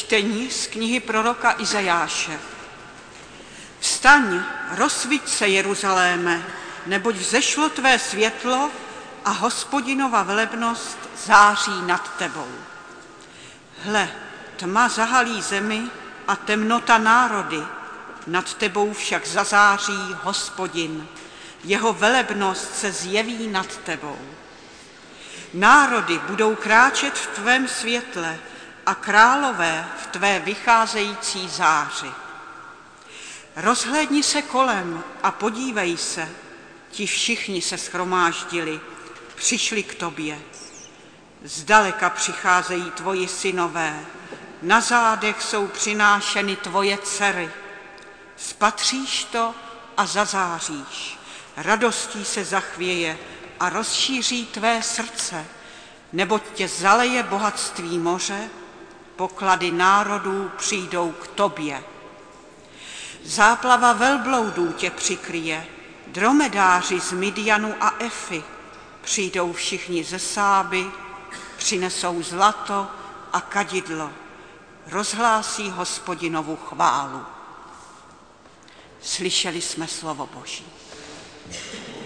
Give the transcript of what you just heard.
Čtení z knihy proroka Izajáše. Vstaň, rozsviť se, Jeruzaléme, neboť vzešlo tvé světlo a Hospodinova velebnost září nad tebou. Hle, tma zahalí zemi a temnota národy, nad tebou však zazáří Hospodin, jeho velebnost se zjeví nad tebou. Národy budou kráčet v tvém světle a králové v tvé vycházející záři. Rozhlédni se kolem a podívej se, ti všichni se shromáždili, přišli k tobě. Zdaleka přicházejí tvoji synové, na zádech jsou přinášeny tvoje dcery. Spatříš to a zazáříš, radostí se zachvěje a rozšíří tvé srdce, neboť tě zaleje bohatství moře, poklady národů přijdou k tobě. Záplava velbloudů tě přikryje, dromedáři z Midianu a Efy, přijdou všichni ze Sáby, přinesou zlato a kadidlo, rozhlásí Hospodinovu chválu. Slyšeli jsme slovo Boží.